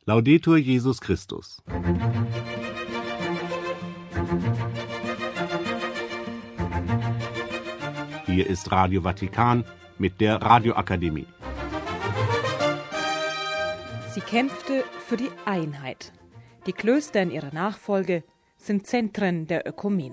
Laudetur Jesus Christus. Hier ist Radio Vatikan mit der Radioakademie. Sie kämpfte für die Einheit. Die Klöster in ihrer Nachfolge sind Zentren der Ökumene.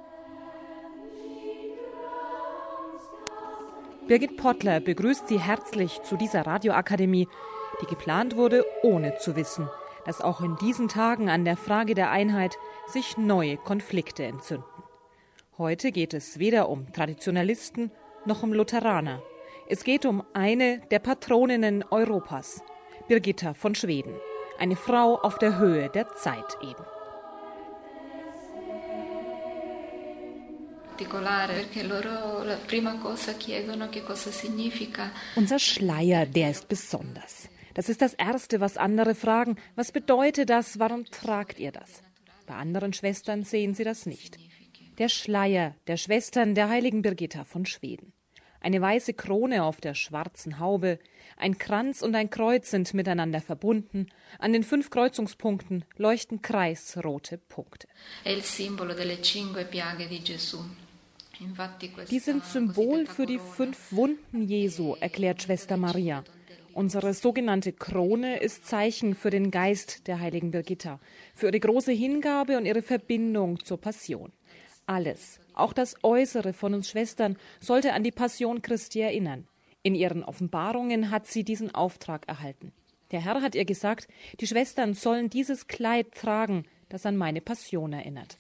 Birgit Pottler begrüßt Sie herzlich zu dieser Radioakademie, die geplant wurde, ohne zu wissen, dass auch in diesen Tagen an der Frage der Einheit sich neue Konflikte entzünden. Heute geht es weder um Traditionalisten noch um Lutheraner. Es geht um eine der Patroninnen Europas, Birgitta von Schweden, eine Frau auf der Höhe der Zeit eben. Unser Schleier, der ist besonders. Das ist das Erste, was andere fragen. Was bedeutet das? Warum tragt ihr das? Bei anderen Schwestern sehen sie das nicht. Der Schleier der Schwestern der heiligen Birgitta von Schweden. Eine weiße Krone auf der schwarzen Haube, ein Kranz und ein Kreuz sind miteinander verbunden. An den 5 Kreuzungspunkten leuchten kreisrote Punkte. Die sind Symbol für die 5 Wunden Jesu, erklärt Schwester Maria. Unsere sogenannte Krone ist Zeichen für den Geist der heiligen Birgitta, für ihre große Hingabe und ihre Verbindung zur Passion. Alles, auch das Äußere von uns Schwestern, sollte an die Passion Christi erinnern. In ihren Offenbarungen hat sie diesen Auftrag erhalten. Der Herr hat ihr gesagt, die Schwestern sollen dieses Kleid tragen, das an meine Passion erinnert.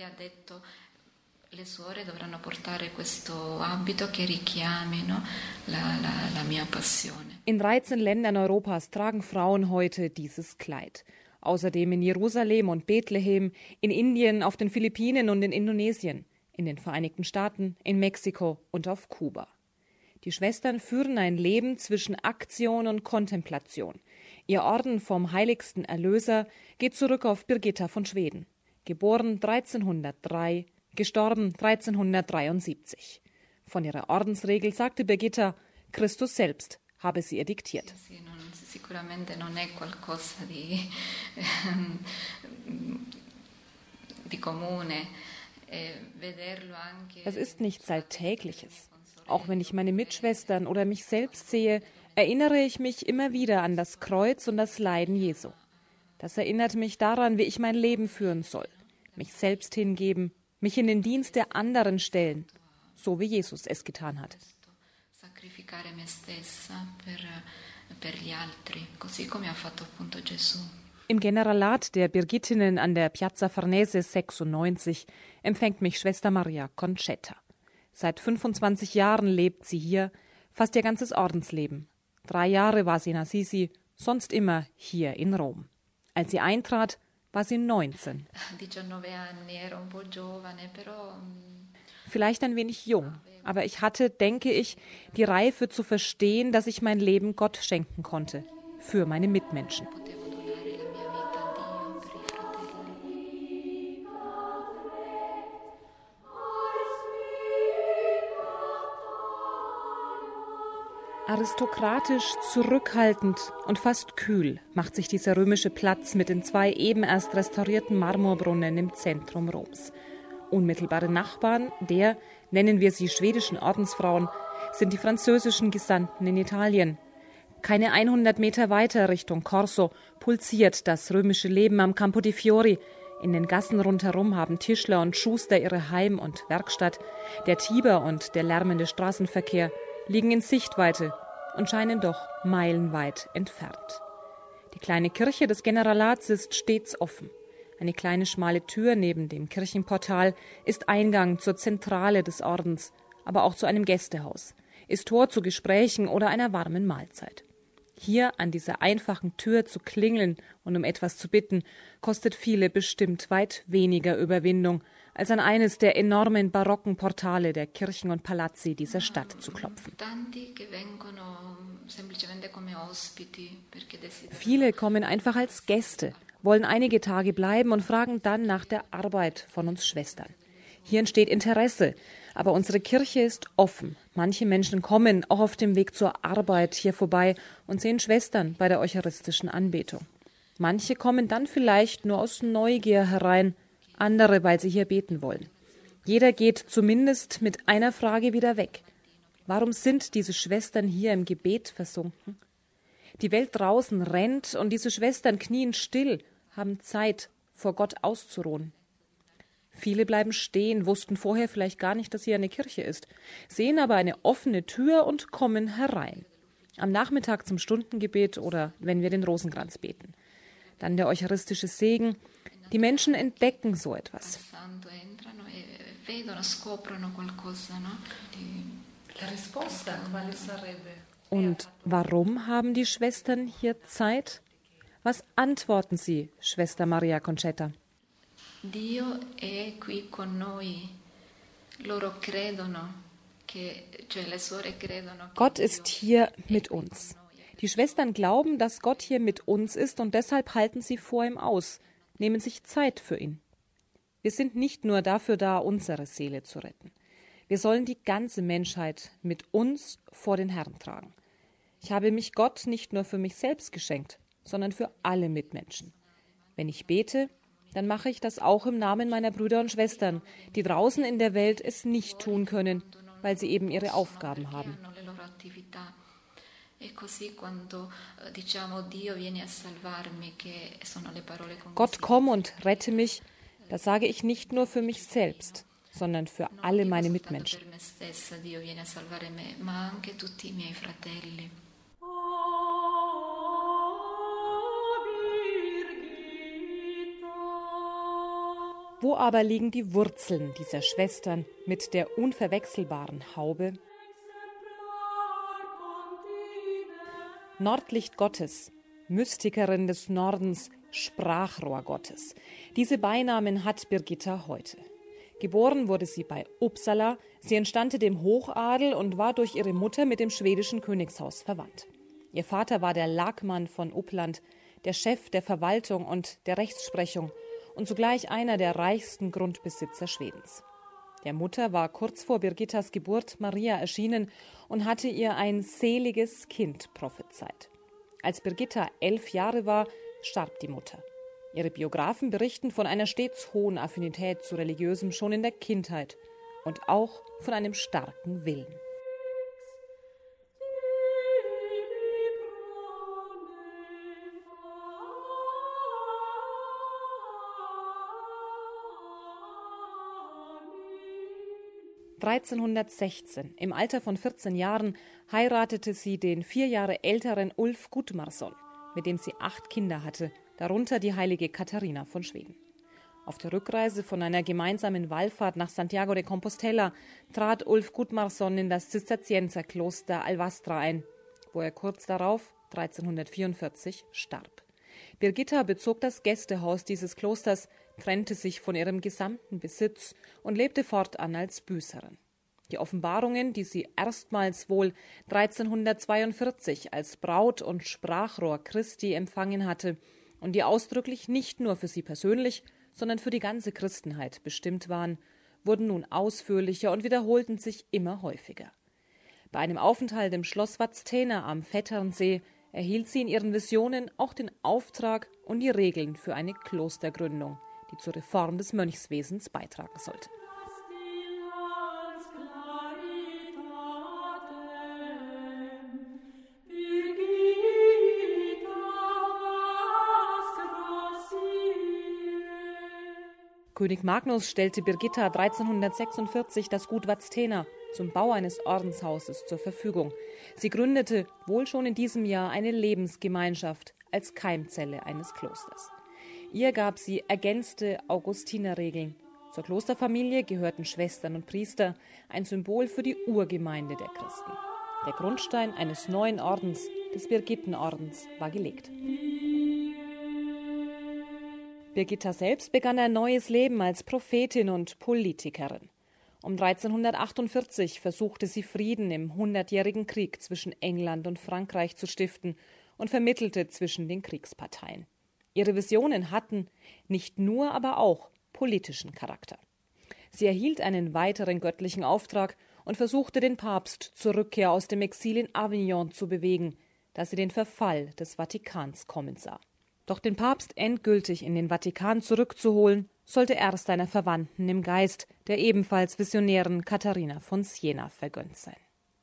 Le suore dovranno portare questo abito che richiami, no, la mia passione. In 13 Ländern Europas tragen Frauen heute dieses Kleid. Außerdem in Jerusalem und Bethlehem, in Indien, auf den Philippinen und in Indonesien, in den Vereinigten Staaten, in Mexiko und auf Kuba. Die Schwestern führen ein Leben zwischen Aktion und Kontemplation. Ihr Orden vom heiligsten Erlöser geht zurück auf Birgitta von Schweden, geboren 1303, gestorben 1373. Von ihrer Ordensregel sagte Birgitta, Christus selbst habe sie ihr diktiert. Das ist nichts Alltägliches. Auch wenn ich meine Mitschwestern oder mich selbst sehe, erinnere ich mich immer wieder an das Kreuz und das Leiden Jesu. Das erinnert mich daran, wie ich mein Leben führen soll, mich selbst hingeben, mich in den Dienst der anderen stellen, so wie Jesus es getan hat. Im Generalat der Birgittinnen an der Piazza Farnese 96 empfängt mich Schwester Maria Concetta. Seit 25 Jahren lebt sie hier, fast ihr ganzes Ordensleben. 3 Jahre war sie in Assisi, sonst immer hier in Rom. Als sie eintrat, war sie 19. Vielleicht ein wenig jung, aber ich hatte, denke ich, die Reife zu verstehen, dass ich mein Leben Gott schenken konnte, für meine Mitmenschen. Aristokratisch, zurückhaltend und fast kühl macht sich dieser römische Platz mit den 2 eben erst restaurierten Marmorbrunnen im Zentrum Roms. Unmittelbare Nachbarn der, nennen wir sie schwedischen Ordensfrauen, sind die französischen Gesandten in Italien. Keine 100 Meter weiter Richtung Corso pulsiert das römische Leben am Campo di Fiori. In den Gassen rundherum haben Tischler und Schuster ihre Heim- und Werkstatt. Der Tiber und der lärmende Straßenverkehr liegen in Sichtweite und scheinen doch meilenweit entfernt. Die kleine Kirche des Generalats ist stets offen. Eine kleine schmale Tür neben dem Kirchenportal ist Eingang zur Zentrale des Ordens, aber auch zu einem Gästehaus, ist Tor zu Gesprächen oder einer warmen Mahlzeit. Hier an dieser einfachen Tür zu klingeln und um etwas zu bitten, kostet viele bestimmt weit weniger Überwindung, als an eines der enormen barocken Portale der Kirchen und Palazzi dieser Stadt zu klopfen. Viele kommen einfach als Gäste, wollen einige Tage bleiben und fragen dann nach der Arbeit von uns Schwestern. Hier entsteht Interesse, aber unsere Kirche ist offen. Manche Menschen kommen auch auf dem Weg zur Arbeit hier vorbei und sehen Schwestern bei der eucharistischen Anbetung. Manche kommen dann vielleicht nur aus Neugier herein, andere, weil sie hier beten wollen. Jeder geht zumindest mit einer Frage wieder weg. Warum sind diese Schwestern hier im Gebet versunken? Die Welt draußen rennt und diese Schwestern knien still, haben Zeit, vor Gott auszuruhen. Viele bleiben stehen, wussten vorher vielleicht gar nicht, dass hier eine Kirche ist, sehen aber eine offene Tür und kommen herein. Am Nachmittag zum Stundengebet oder wenn wir den Rosenkranz beten. Dann der eucharistische Segen. Die Menschen entdecken so etwas. Und warum haben die Schwestern hier Zeit? Was antworten Sie, Schwester Maria Concetta? Dio è qui con noi. Loro credono che, cioè le suore credono. Gott ist hier mit uns. Die Schwestern glauben, dass Gott hier mit uns ist und deshalb halten sie vor ihm aus, nehmen sich Zeit für ihn. Wir sind nicht nur dafür da, unsere Seele zu retten. Wir sollen die ganze Menschheit mit uns vor den Herrn tragen. Ich habe mich Gott nicht nur für mich selbst geschenkt, sondern für alle Mitmenschen. Wenn ich bete, dann mache ich das auch im Namen meiner Brüder und Schwestern, die draußen in der Welt es nicht tun können, weil sie eben ihre Aufgaben haben. Gott, komm und rette mich, das sage ich nicht nur für mich selbst, sondern für alle meine Mitmenschen. Wo aber liegen die Wurzeln dieser Schwestern mit der unverwechselbaren Haube? Nordlicht Gottes, Mystikerin des Nordens, Sprachrohr Gottes. Diese Beinamen hat Birgitta heute. Geboren wurde sie bei Uppsala, sie entstammte dem Hochadel und war durch ihre Mutter mit dem schwedischen Königshaus verwandt. Ihr Vater war der Lagmann von Uppland, der Chef der Verwaltung und der Rechtsprechung und zugleich einer der reichsten Grundbesitzer Schwedens. Der Mutter war kurz vor Birgittas Geburt Maria erschienen und hatte ihr ein seliges Kind prophezeit. Als Birgitta 11 Jahre war, starb die Mutter. Ihre Biografen berichten von einer stets hohen Affinität zu Religiösem schon in der Kindheit und auch von einem starken Willen. (1316), im Alter von 14 Jahren, heiratete sie den 4 Jahre älteren Ulf Gudmarsson, mit dem sie 8 Kinder hatte, darunter die heilige Katharina von Schweden. Auf der Rückreise von einer gemeinsamen Wallfahrt nach Santiago de Compostela trat Ulf Gudmarsson in das Zisterzienserkloster Alvastra ein, wo er kurz darauf, 1344, starb. Birgitta bezog das Gästehaus dieses Klosters, trennte sich von ihrem gesamten Besitz und lebte fortan als Büßerin. Die Offenbarungen, die sie erstmals wohl 1342 als Braut und Sprachrohr Christi empfangen hatte und die ausdrücklich nicht nur für sie persönlich, sondern für die ganze Christenheit bestimmt waren, wurden nun ausführlicher und wiederholten sich immer häufiger. Bei einem Aufenthalt im Schloss Vadstena am Vetternsee erhielt sie in ihren Visionen auch den Auftrag und die Regeln für eine Klostergründung, die zur Reform des Mönchswesens beitragen sollte. König Magnus stellte Birgitta 1346 das Gut Vadstena zum Bau eines Ordenshauses zur Verfügung. Sie gründete wohl schon in diesem Jahr eine Lebensgemeinschaft als Keimzelle eines Klosters. Ihr gab sie ergänzte Augustinerregeln. Zur Klosterfamilie gehörten Schwestern und Priester, ein Symbol für die Urgemeinde der Christen. Der Grundstein eines neuen Ordens, des Birgittenordens, war gelegt. Birgitta selbst begann ein neues Leben als Prophetin und Politikerin. Um 1348 versuchte sie Frieden im 100-jährigen Krieg zwischen England und Frankreich zu stiften und vermittelte zwischen den Kriegsparteien. Ihre Visionen hatten nicht nur, aber auch politischen Charakter. Sie erhielt einen weiteren göttlichen Auftrag und versuchte den Papst zur Rückkehr aus dem Exil in Avignon zu bewegen, da sie den Verfall des Vatikans kommen sah. Doch den Papst endgültig in den Vatikan zurückzuholen, sollte erst einer Verwandten im Geist, der ebenfalls visionären Katharina von Siena, vergönnt sein.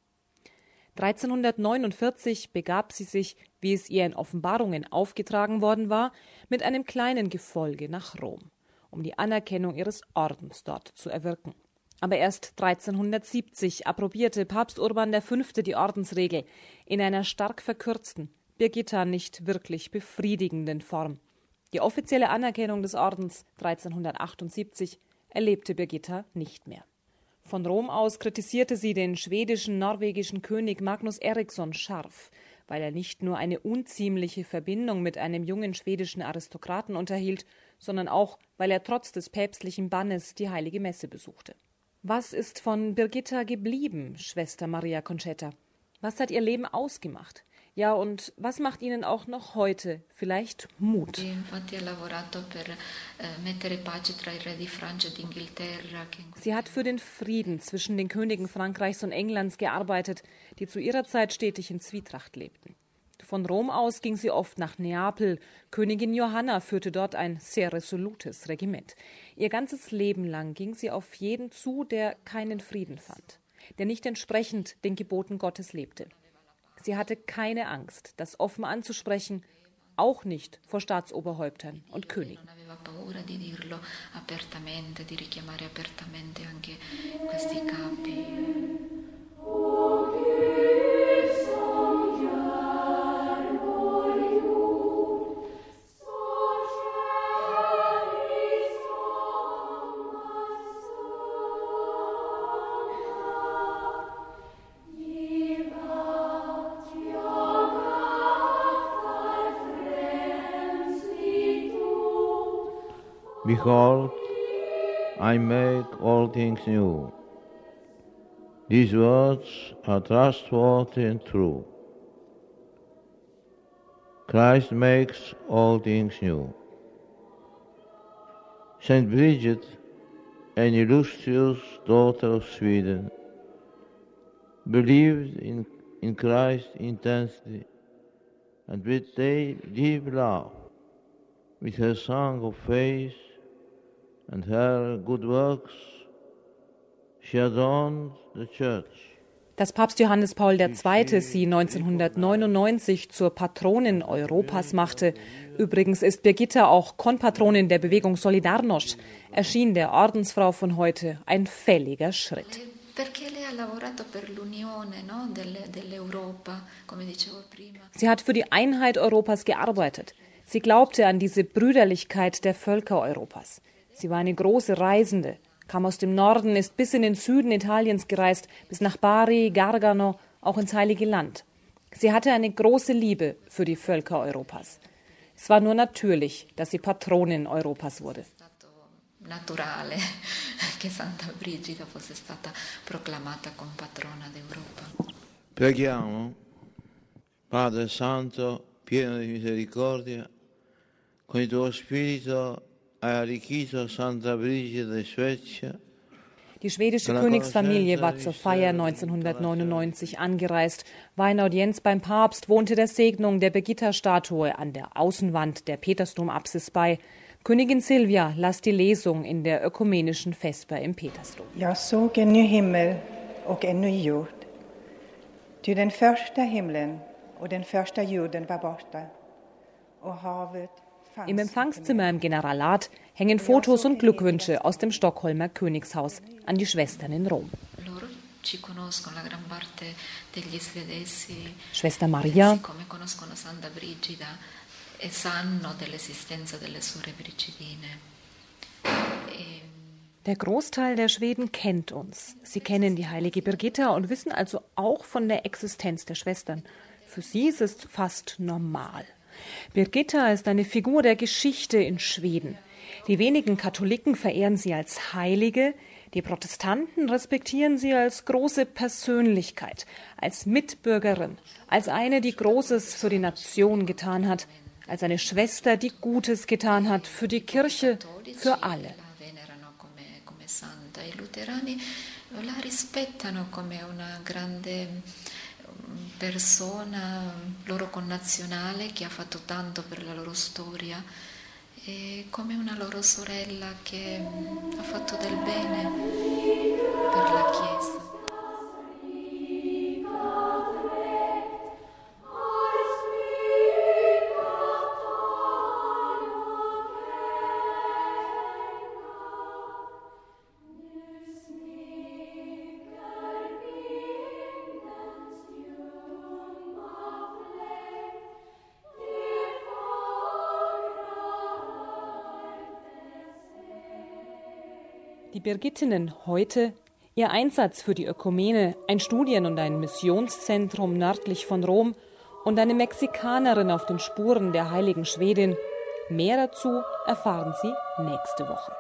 1349 begab sie sich, wie es ihr in Offenbarungen aufgetragen worden war, mit einem kleinen Gefolge nach Rom, um die Anerkennung ihres Ordens dort zu erwirken. Aber erst 1370 approbierte Papst Urban V. die Ordensregel in einer stark verkürzten, Birgitta nicht wirklich befriedigenden Form. Die offizielle Anerkennung des Ordens 1378 erlebte Birgitta nicht mehr. Von Rom aus kritisierte sie den schwedischen-norwegischen König Magnus Eriksson scharf, weil er nicht nur eine unziemliche Verbindung mit einem jungen schwedischen Aristokraten unterhielt, sondern auch, weil er trotz des päpstlichen Bannes die Heilige Messe besuchte. Was ist von Birgitta geblieben, Schwester Maria Concetta? Was hat ihr Leben ausgemacht? Ja, und was macht Ihnen auch noch heute vielleicht Mut? Sie hat für den Frieden zwischen den Königen Frankreichs und Englands gearbeitet, die zu ihrer Zeit stetig in Zwietracht lebten. Von Rom aus ging sie oft nach Neapel. Königin Johanna führte dort ein sehr resolutes Regiment. Ihr ganzes Leben lang ging sie auf jeden zu, der keinen Frieden fand, der nicht entsprechend den Geboten Gottes lebte. Sie hatte keine Angst, das offen anzusprechen, auch nicht vor Staatsoberhäuptern und Königen. Behold, I make all things new. These words are trustworthy and true. Christ makes all things new. Saint Bridget, an illustrious daughter of Sweden, believed in Christ intensely, and with deep love, with her song of faith and her good works, she adorned the church. Dass Papst Johannes Paul II. Sie 1999 zur Patronin Europas machte, übrigens ist Birgitta auch Konpatronin der Bewegung Solidarność, erschien der Ordensfrau von heute ein fälliger Schritt. Sie hat für die Einheit Europas gearbeitet. Sie glaubte an diese Brüderlichkeit der Völker Europas. Sie war eine große Reisende, kam aus dem Norden, ist bis in den Süden Italiens gereist, bis nach Bari, Gargano, auch ins Heilige Land. Sie hatte eine große Liebe für die Völker Europas. Es war nur natürlich, dass sie Patronin Europas wurde. Naturale che Santa Brigida fosse stata proclamata compatrona d'Europa. Preghiamo, Padre Santo, pieno di misericordia, con il tuo spirito hai arricchito Santa Brigida di Svezia. Die schwedische Königsfamilie war zur Feier 1999 angereist, war in Audienz beim Papst, wohnte der Segnung der Birgitta-Statue an der Außenwand der Petersdom-Apsis bei. Königin Silvia las die Lesung in der ökumenischen Vesper im Petersdom. Jag såg en ny himmel och en ny jord. Ty den första himlen och den första jorden var borta, och havet. Im Empfangszimmer im Generalat hängen Fotos und Glückwünsche aus dem Stockholmer Königshaus an die Schwestern in Rom. Schwester Maria, der Großteil der Schweden kennt uns. Sie kennen die heilige Birgitta und wissen also auch von der Existenz der Schwestern. Für sie ist es fast normal. Birgitta ist eine Figur der Geschichte in Schweden. Die wenigen Katholiken verehren sie als Heilige, die Protestanten respektieren sie als große Persönlichkeit, als Mitbürgerin, als eine, die Großes für die Nation getan hat, als eine Schwester, die Gutes getan hat für die Kirche, für alle. persona, loro connazionale che ha fatto tanto per la loro storia e come una loro sorella che ha fatto del bene per la Chiesa. Die Birgittinnen heute, ihr Einsatz für die Ökumene, ein Studien- und ein Missionszentrum nördlich von Rom und eine Mexikanerin auf den Spuren der heiligen Schwedin. Mehr dazu erfahren Sie nächste Woche.